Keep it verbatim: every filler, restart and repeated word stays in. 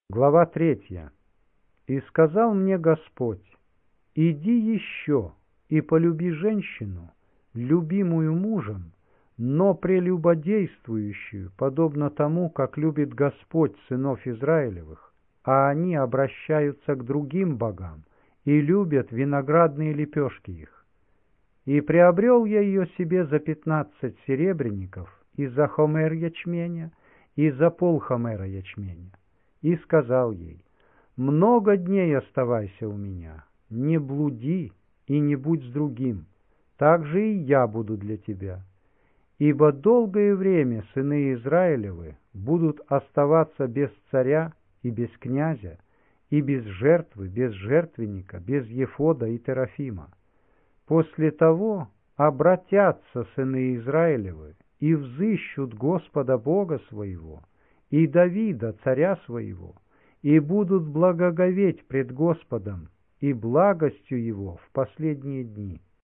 Глава третья. «И сказал мне Господь: иди еще и полюби женщину, любимую мужем, но прелюбодействующую, подобно тому, как любит Господь сынов Израилевых, а они обращаются к другим богам и любят виноградные лепешки их. И приобрел я ее себе за пятнадцать серебряников, и за хомер ячменя, и за полхомера ячменя. И сказал ей: много дней оставайся у меня, не блуди и не будь с другим, так же и я буду для тебя. Ибо долгое время сыны Израилевы будут оставаться без царя и без князя, и без жертвы, без жертвенника, без ефода и терафима. После того обратятся сыны Израилевы и взыщут Господа Бога своего и Давида, царя своего, и будут благоговеть пред Господом и благостью Его в последние дни.